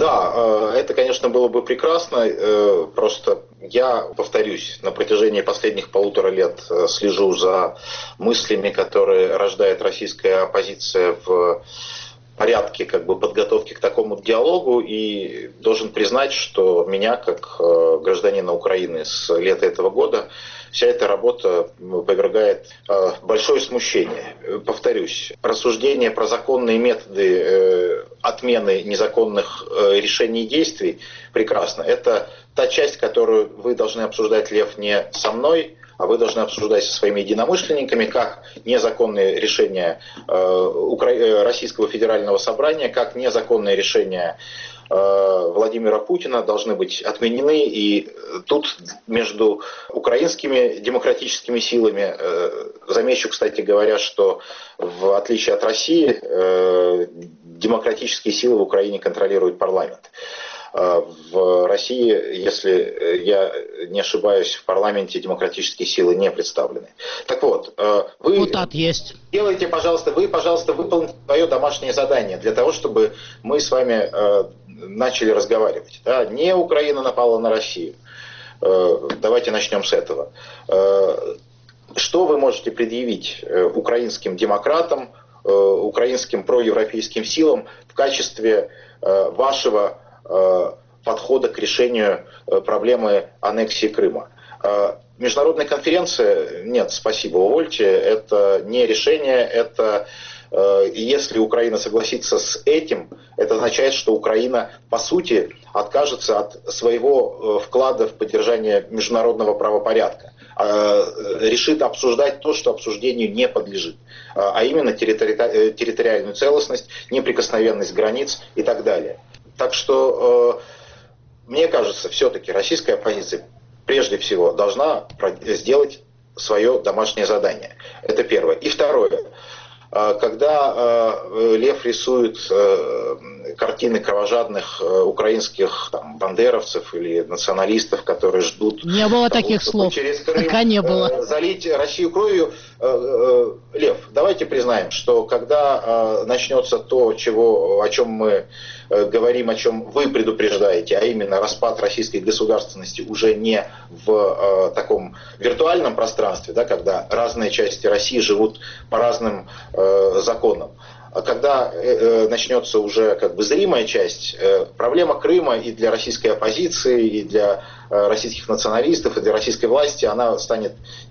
Да, это, конечно, было бы прекрасно, просто я, повторюсь, на протяжении последних полутора лет слежу за мыслями, которые рождает российская оппозиция в порядке как бы подготовки к такому диалогу, и должен признать, что меня, как гражданина Украины с лета этого года, вся эта работа повергает э, большое смущение. Повторюсь, рассуждение про законные методы э, отмены незаконных э, решений и действий прекрасно. Это та часть, которую вы должны обсуждать, Лев, не со мной, а вы должны обсуждать со своими единомышленниками, как незаконные решения э, Укра... Российского федерального собрания, как незаконные решения Владимира Путина должны быть отменены, и тут между украинскими демократическими силами, замечу, кстати говоря, что в отличие от России, демократические силы в Украине контролируют парламент. В России, если я не ошибаюсь, в парламенте демократические силы не представлены. Так вот, вы Депутат есть. Делайте, пожалуйста, вы, пожалуйста, выполните свое домашнее задание для того, чтобы мы с вами начали разговаривать. Да? Не Украина напала на Россию. Давайте начнем с этого. Что вы можете предъявить украинским демократам, украинским проевропейским силам в качестве вашего подхода к решению проблемы аннексии Крыма? Международная конференция? Нет, спасибо, увольте. Это не решение, это... Если Украина согласится с этим, это означает, что Украина, по сути, откажется от своего вклада в поддержание международного правопорядка. решит обсуждать то, что обсуждению не подлежит, а именно территори- территориальную целостность, неприкосновенность границ и так далее. Так что, мне кажется, все-таки российская оппозиция прежде всего должна сделать свое домашнее задание. Это первое. И второе. Когда Лев рисует картины кровожадных украинских там, бандеровцев или националистов, которые ждут... Не было таких слов, через Крым, пока не было. Залить Россию кровью. Лев, давайте признаем, что когда начнется то, чего, о чем мы говорим, о чем вы предупреждаете, а именно распад российской государственности уже не в таком виртуальном пространстве, да, когда разные части России живут по разным законам, а когда э, начнется уже как бы зримая часть, э, проблема Крыма и для российской оппозиции, и для э, российских националистов, и для российской власти, она станет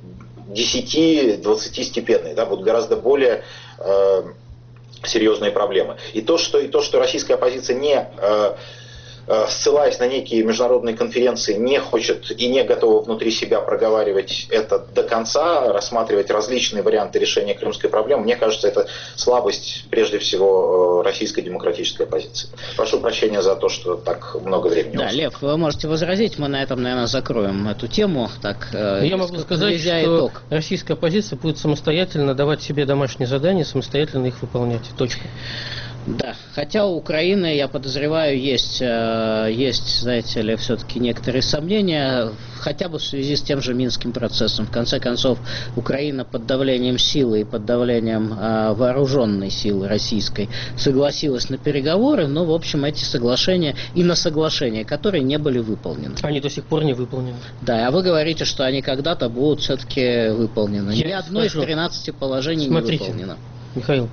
десяти-двадцатистепенной, да, будут гораздо более э, серьезные проблемы. И то, что, и то, что российская оппозиция не... Э, ссылаясь на некие международные конференции, не хочет и не готова внутри себя проговаривать это до конца, рассматривать различные варианты решения крымской проблемы, мне кажется, это слабость, прежде всего, российской демократической оппозиции. Прошу прощения за то, что так много времени. Да, Лев, вы можете возразить, мы на этом, наверное, закроем эту тему. Так, я могу сказать, что итог. Российская оппозиция будет самостоятельно давать себе домашние задания, самостоятельно их выполнять. Точка. Да, хотя у Украины, я подозреваю, есть, есть, знаете ли, все-таки некоторые сомнения, хотя бы в связи с тем же Минским процессом. В конце концов, Украина под давлением силы и под давлением вооруженной силы российской согласилась на переговоры, но, в общем, эти соглашения и на соглашения, которые не были выполнены. Они до сих пор не выполнены. Да, а вы говорите, что они когда-то будут все-таки выполнены. Я Ни одно из тринадцати положений Смотрите, не выполнено. Михаил,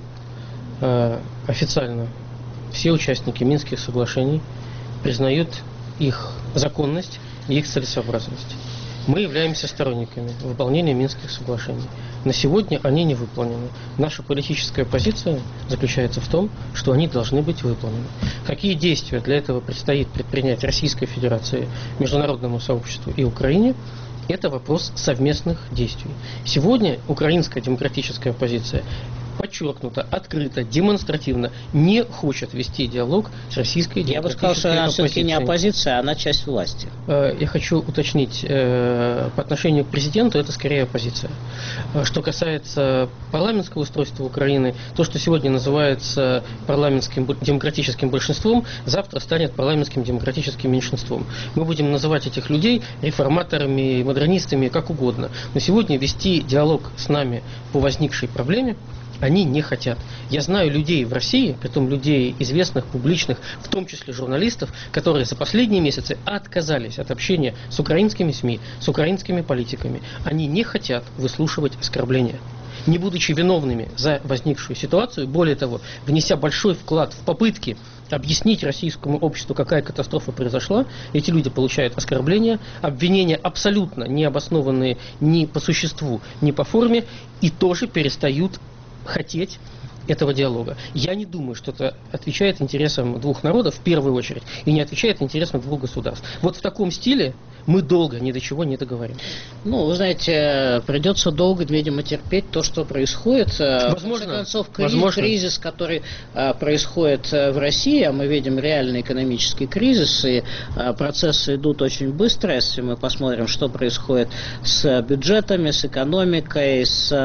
официально все участники Минских соглашений признают их законность и их целесообразность. Мы являемся сторонниками выполнения Минских соглашений. На сегодня они не выполнены. Наша политическая позиция заключается в том, что они должны быть выполнены. Какие действия для этого предстоит предпринять Российской Федерации, международному сообществу и Украине, это вопрос совместных действий. Сегодня украинская демократическая оппозиция подчеркнуто, открыто, демонстративно не хочет вести диалог с российской демократической оппозицией. Я бы сказал, что она все-таки не оппозиция, она часть власти. Я хочу уточнить, по отношению к президенту это скорее оппозиция. Что касается парламентского устройства Украины, то, что сегодня называется парламентским демократическим большинством, завтра станет парламентским демократическим меньшинством. Мы будем называть этих людей реформаторами, модернистами, как угодно. Но сегодня вести диалог с нами по возникшей проблеме они не хотят. Я знаю людей в России, притом людей известных, публичных, в том числе журналистов, которые за последние месяцы отказались от общения с украинскими СМИ, с украинскими политиками. Они не хотят выслушивать оскорбления. Не будучи виновными за возникшую ситуацию, более того, внеся большой вклад в попытки объяснить российскому обществу, какая катастрофа произошла, эти люди получают оскорбления, обвинения абсолютно не обоснованные ни по существу, ни по форме, и тоже перестают хотеть этого диалога. Я не думаю, что это отвечает интересам двух народов в первую очередь и не отвечает интересам двух государств. Вот в таком стиле мы долго ни до чего не договорим. Ну, вы знаете, придется долго, видимо, терпеть то, что происходит. Возможно. В конце концов, кризис, Возможно. кризис, который а, происходит в России, а мы видим реальный экономический кризис, и а, процессы идут очень быстро. Если мы посмотрим, что происходит с бюджетами, с экономикой, с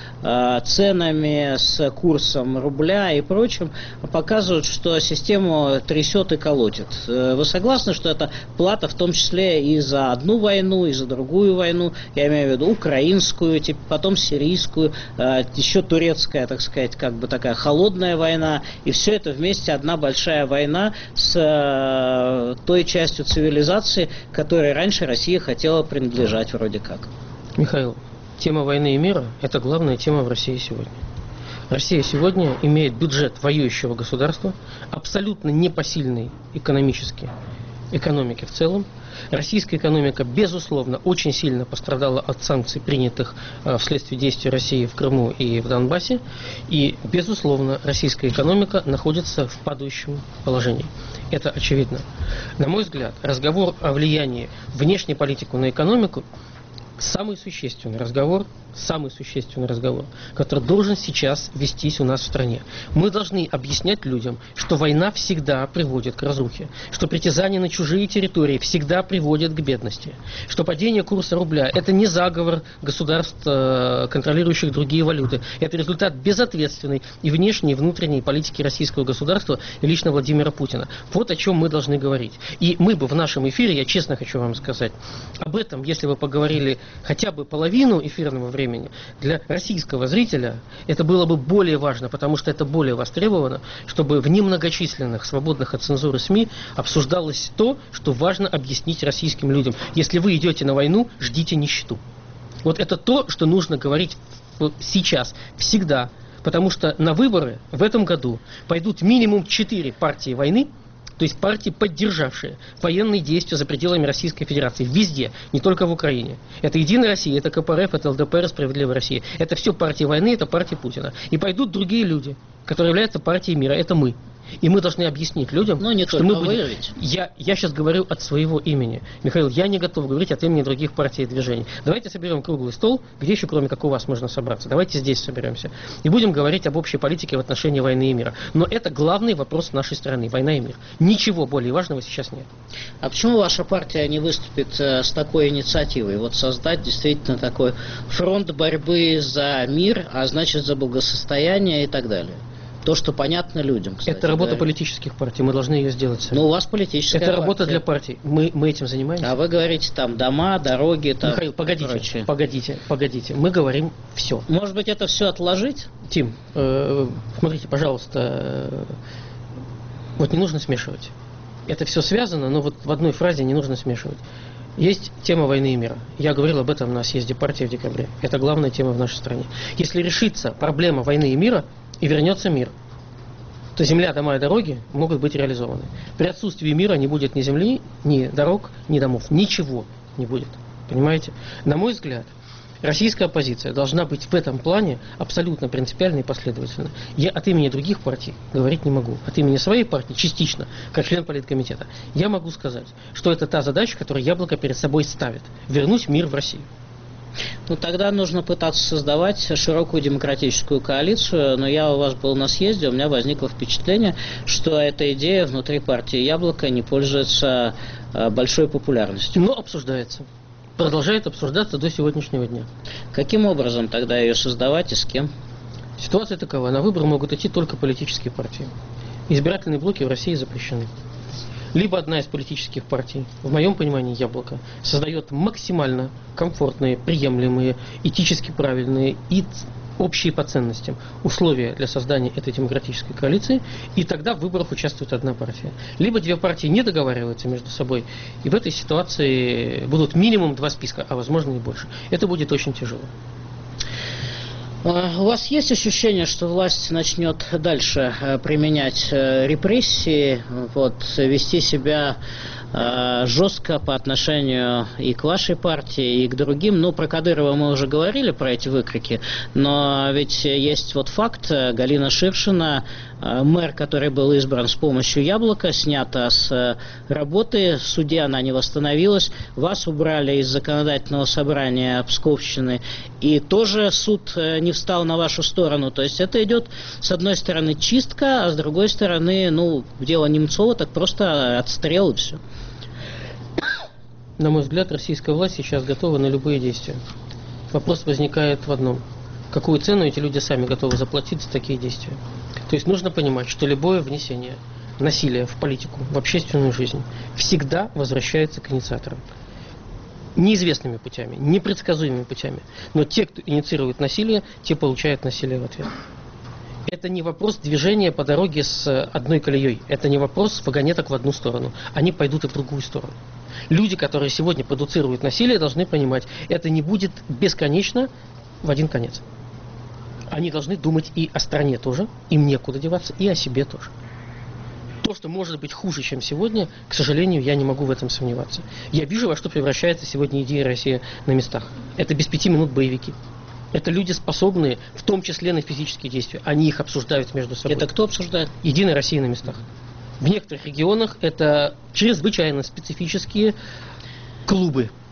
а, ценами, с курсом рубля и прочим, показывают, что систему трясет и колотит. Вы согласны, что это плата в том числе и за одну войну, и за другую войну, я имею в виду украинскую, потом сирийскую, еще турецкая, так сказать, как бы такая холодная война, и все это вместе одна большая война с той частью цивилизации, которой раньше Россия хотела принадлежать вроде как. Михаил, тема войны и мира – это главная тема в России сегодня. Россия сегодня имеет бюджет воюющего государства, абсолютно непосильный экономически, экономике в целом. Российская экономика, безусловно, очень сильно пострадала от санкций, принятых э, вследствие действий России в Крыму и в Донбассе. И, безусловно, российская экономика находится в падающем положении. Это очевидно. На мой взгляд, разговор о влиянии внешней политики на экономику самый существенный разговор, самый существенный разговор, который должен сейчас вестись у нас в стране. Мы должны объяснять людям, что война всегда приводит к разрухе, что притязание на чужие территории всегда приводит к бедности, что падение курса рубля – это не заговор государств, контролирующих другие валюты, это результат безответственной и внешней, и внутренней политики российского государства и лично Владимира Путина. Вот о чем мы должны говорить. И мы бы в нашем эфире, я честно хочу вам сказать, об этом, если бы поговорили хотя бы половину эфирного времени, для российского зрителя это было бы более важно, потому что это более востребовано, чтобы в немногочисленных, свободных от цензуры СМИ обсуждалось то, что важно объяснить российским людям. Если вы идете на войну, ждите нищету. Вот это то, что нужно говорить сейчас, всегда. Потому что на выборы в этом году пойдут минимум четыре партии войны, то есть партии, поддержавшие военные действия за пределами Российской Федерации, везде, не только в Украине. Это Единая Россия, это ка пэ эр эф, это эл дэ пэ эр, Справедливая Россия. Это все партии войны, это партии Путина. И пойдут другие люди, которые являются партией мира, это мы. И мы должны объяснить людям, Но не что только мы будем... вы ведь. Я, я сейчас говорю от своего имени. Михаил, я не готов говорить от имени других партий и движений. Давайте соберем круглый стол, где еще кроме как у вас можно собраться. Давайте здесь соберемся. И будем говорить об общей политике в отношении войны и мира. Но это главный вопрос нашей страны. Война и мир. Ничего более важного сейчас нет. А почему ваша партия не выступит э, с такой инициативой? Вот создать действительно такой фронт борьбы за мир, а значит за благосостояние и так далее. То, что понятно людям, кстати. Это работа да. политических партий, мы должны ее сделать сами. Но у вас политическая Это партия. работа для партий, мы, мы этим занимаемся. А вы говорите там дома, дороги, там... Михаил, погодите, прочее. погодите, погодите, мы говорим все. Может быть, это все отложить? Тим, э, смотрите, пожалуйста, э, вот не нужно смешивать. Это все связано, но вот в одной фразе не нужно смешивать. Есть тема войны и мира. Я говорил об этом на съезде партии в декабре. Это главная тема в нашей стране. Если решится проблема войны и мира, и вернется мир, то земля, дома и дороги могут быть реализованы. При отсутствии мира не будет ни земли, ни дорог, ни домов. Ничего не будет. Понимаете? На мой взгляд, российская оппозиция должна быть в этом плане абсолютно принципиальной и последовательной. Я от имени других партий говорить не могу. От имени своей партии, частично, как член политкомитета, я могу сказать, что это та задача, которую Яблоко перед собой ставит. Вернуть мир в Россию. Ну, тогда нужно пытаться создавать широкую демократическую коалицию, но я у вас был на съезде, у меня возникло впечатление, что эта идея внутри партии Яблоко не пользуется большой популярностью. Но обсуждается. Продолжает обсуждаться до сегодняшнего дня. Каким образом тогда ее создавать и с кем? Ситуация такова. На выборы могут идти только политические партии. Избирательные блоки в России запрещены. Либо одна из политических партий, в моем понимании Яблоко, создает максимально комфортные, приемлемые, этически правильные и общие по ценностям условия для создания этой демократической коалиции, и тогда в выборах участвует одна партия. Либо две партии не договариваются между собой, и в этой ситуации будут минимум два списка, а возможно и больше. Это будет очень тяжело. У вас есть ощущение, что власть начнет дальше применять репрессии, вот, вести себя жестко по отношению и к вашей партии, и к другим? Ну, про Кадырова мы уже говорили, про эти выкрики, но ведь есть вот факт: Галина Ширшина, мэр, который был избран с помощью Яблока, снята с работы, в суде она не восстановилась, вас убрали из законодательного собрания Псковщины, и тоже суд не встал на вашу сторону. То есть это идет, с одной стороны, чистка, а с другой стороны, ну, дело Немцова, так просто отстрел и все. На мой взгляд, российская власть сейчас готова на любые действия. Вопрос возникает в одном: какую цену эти люди сами готовы заплатить за такие действия? То есть нужно понимать, что любое внесение насилия в политику, в общественную жизнь всегда возвращается к инициаторам. Неизвестными путями, непредсказуемыми путями. Но те, кто инициирует насилие, те получают насилие в ответ. Это не вопрос движения по дороге с одной колеей. Это не вопрос вагонеток в одну сторону. Они пойдут и в другую сторону. Люди, которые сегодня продуцируют насилие, должны понимать, это не будет бесконечно в один конец. Они должны думать и о стране тоже, им некуда деваться, и о себе тоже. То, что может быть хуже, чем сегодня, к сожалению, я не могу в этом сомневаться. Я вижу, во что превращается сегодня Единая Россия на местах. Это без пяти минут боевики. Это люди, способные, в том числе на физические действия. Они их обсуждают между собой. Это кто обсуждает? Единая Россия на местах. В некоторых регионах это чрезвычайно специфические клубы.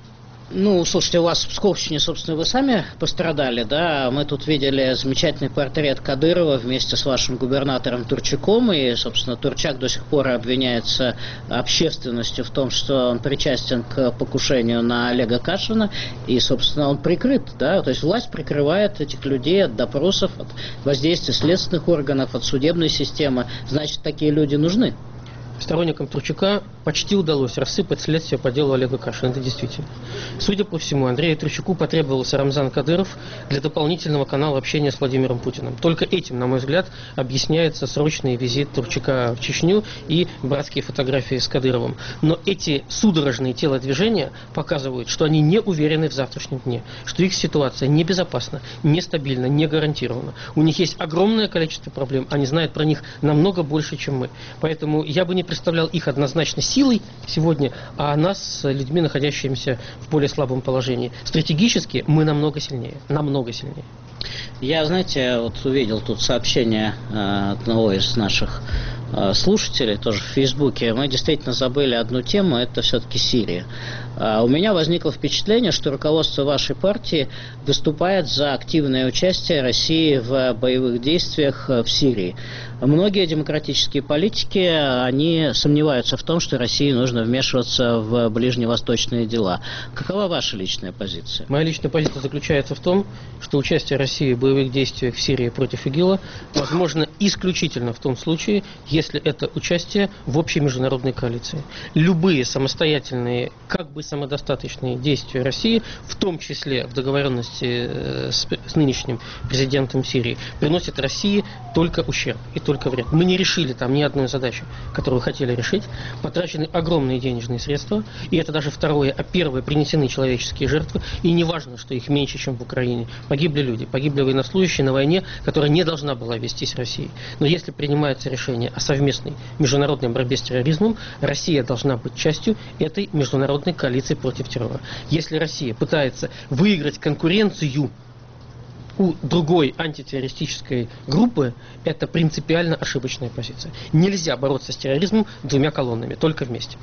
Ну, слушайте, у вас в Псковщине, собственно, вы сами пострадали, да? Мы тут видели замечательный портрет Кадырова вместе с вашим губернатором Турчаком, и, собственно, Турчак до сих пор обвиняется общественностью в том, что он причастен к покушению на Олега Кашина, и, собственно, он прикрыт, да? То есть власть прикрывает этих людей от допросов, от воздействия следственных органов, от судебной системы. Значит, такие люди нужны. Сторонникам Турчака почти удалось рассыпать следствие по делу Олега Кашина. Это действительно. Судя по всему, Андрею Турчаку потребовался Рамзан Кадыров для дополнительного канала общения с Владимиром Путиным. Только этим, на мой взгляд, объясняется срочный визит Турчака в Чечню и братские фотографии с Кадыровым. Но эти судорожные телодвижения показывают, что они не уверены в завтрашнем дне, что их ситуация небезопасна, нестабильна, не гарантирована. У них есть огромное количество проблем, они знают про них намного больше, чем мы. Поэтому я бы не представлял их однозначно силой сегодня, а нас, людьми, находящимися в более слабом положении. Стратегически мы намного сильнее, намного сильнее. Я, знаете, вот увидел тут сообщение э, одного из наших э, слушателей, тоже в Фейсбуке. Мы действительно забыли одну тему, это все-таки Сирия. Э, у меня возникло впечатление, что руководство вашей партии выступает за активное участие России в боевых действиях в Сирии. Многие демократические политики, они сомневаются в том, что России нужно вмешиваться в ближневосточные дела. Какова ваша личная позиция? Моя личная позиция заключается в том, что участие России в боевых действиях в Сирии против ИГИЛа возможно исключительно в том случае, если это участие в общей международной коалиции. Любые самостоятельные, как бы самодостаточные действия России, в том числе в договоренности с, с нынешним президентом Сирии, приносят России только ущерб и только вред. Мы не решили там ни одной задачи, которую хотели решить. Потрачены огромные денежные средства, и это даже второе, а первое, принесены человеческие жертвы, и не важно, что их меньше, чем в Украине. Погибли люди, погибли военнослужащие на войне, которая не должна была вестись Россией. Но если принимается решение о совместной международной борьбе с терроризмом, Россия должна быть частью этой международной коалиции против террора. Если Россия пытается выиграть конкуренцию у другой антитеррористической группы, это принципиально ошибочная позиция. Нельзя бороться с терроризмом двумя колоннами, только вместе.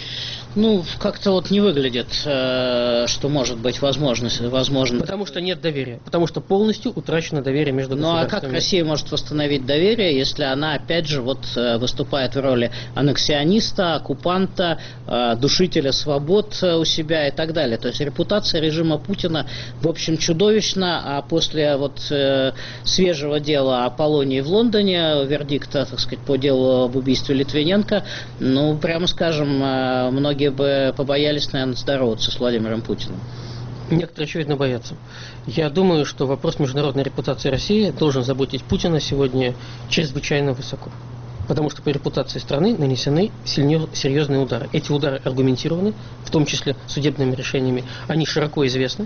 Ну, как-то вот не выглядит, э, что может быть возможность, возможно. Потому что нет доверия. Потому что полностью утрачено доверие между государствами. Ну, а как Россия может восстановить доверие, если она, опять же, вот выступает в роли аннексиониста, оккупанта, э, душителя свобод у себя и так далее? То есть репутация режима Путина, в общем, чудовищна, а после вот э, свежего дела о Полонии в Лондоне, вердикта, так сказать, по делу об убийстве Литвиненко, ну, прямо скажем, э, многие бы побоялись, наверное, здороваться с Владимиром Путиным. Некоторые, очевидно, боятся. Я думаю, что вопрос международной репутации России должен заботить Путина сегодня чрезвычайно высоко. Потому что по репутации страны нанесены серьезные удары. Эти удары аргументированы, в том числе судебными решениями. Они широко известны,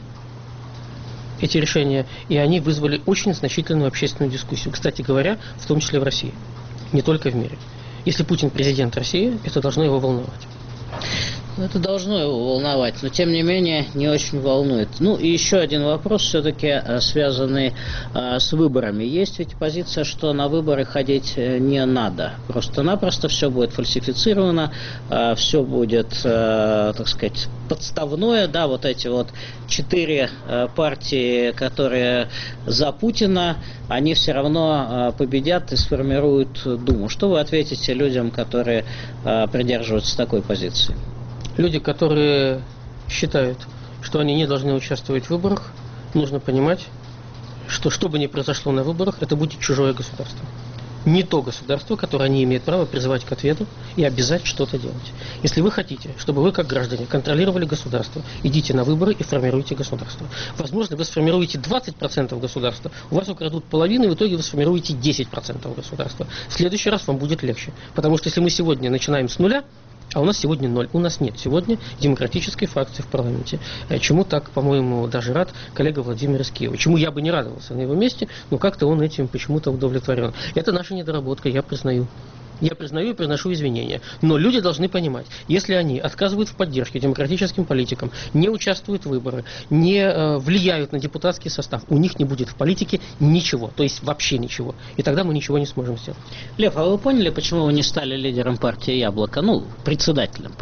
эти решения, и они вызвали очень значительную общественную дискуссию. Кстати говоря, в том числе в России, не только в мире. Если Путин президент России, это должно его волновать. Это должно его волновать, но тем не менее не очень волнует. Ну и еще один вопрос, все-таки связанный а, с выборами. Есть ведь позиция, что на выборы ходить не надо. Просто-напросто все будет фальсифицировано, а, все будет, а, так сказать, подставное. Да, вот эти вот четыре а, партии, которые за Путина, они все равно а, победят и сформируют Думу. Что вы ответите людям, которые а, придерживаются такой позиции? Люди, которые считают, что они не должны участвовать в выборах, нужно понимать, что что бы ни произошло на выборах, это будет чужое государство. Не то государство, которое они имеют право призывать к ответу и обязать что-то делать. Если вы хотите, чтобы вы, как граждане, контролировали государство, идите на выборы и формируйте государство. Возможно, вы сформируете двадцать процентов государства, у вас украдут половину, и в итоге вы сформируете десять процентов государства. В следующий раз вам будет легче. Потому что если мы сегодня начинаем с нуля, а у нас сегодня ноль. У нас нет сегодня демократической фракции в парламенте. Чему так, по-моему, даже рад коллега Владимир из Киева. Чему я бы не радовался на его месте, но как-то он этим почему-то удовлетворен. Это наша недоработка, я признаю. Я признаю и приношу извинения. Но люди должны понимать, если они отказывают в поддержке демократическим политикам, не участвуют в выборах, не э, влияют на депутатский состав, у них не будет в политике ничего, то есть вообще ничего. И тогда мы ничего не сможем сделать. Лев, а вы поняли, почему вы не стали лидером партии «Яблоко», ну, председателем партии?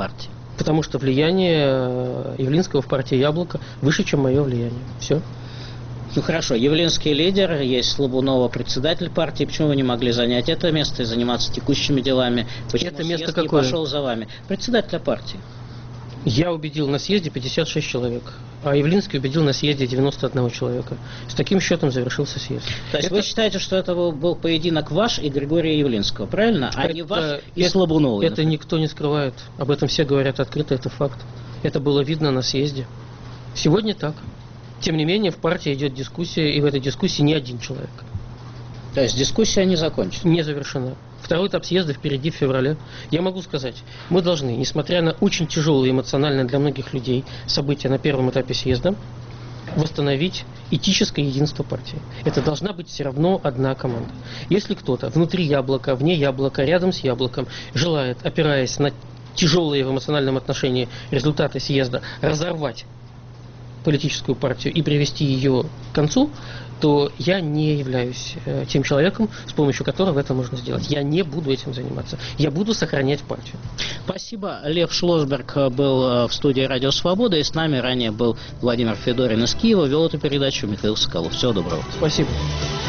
Потому что влияние Явлинского в партии «Яблоко» выше, чем мое влияние. Все. Ну хорошо, явлинский лидер, есть Слабунова, председатель партии. Почему вы не могли занять это место и заниматься текущими делами? Почему это место съезд какое? не пошел за вами? Председателя партии. Я убедил на съезде пятьдесят шесть человек, а Явлинский убедил на съезде девяносто один человека. С таким счетом завершился съезд. То есть это... вы считаете, что это был поединок ваш и Григория Явлинского, правильно? А это... не ваш и это... Слабуновой? Это никто не скрывает. Об этом все говорят открыто, это факт. Это было видно на съезде. Сегодня так. Тем не менее, в партии идет дискуссия, и в этой дискуссии не один человек. То есть дискуссия не закончена? Не завершена. Второй этап съезда впереди в феврале. Я могу сказать, мы должны, несмотря на очень тяжелые эмоционально для многих людей события на первом этапе съезда, восстановить этическое единство партии. Это должна быть все равно одна команда. Если кто-то внутри яблока, вне яблока, рядом с яблоком желает, опираясь на тяжелые в эмоциональном отношении результаты съезда, разорвать политическую партию и привести ее к концу, то я не являюсь э, тем человеком, с помощью которого это можно сделать. Я не буду этим заниматься. Я буду сохранять партию. Спасибо. Лев Шлосберг был в студии «Радио Свобода», и с нами ранее был Владимир Федорин из Киева. Вел эту передачу Михаил Соколов. Всего доброго. Спасибо.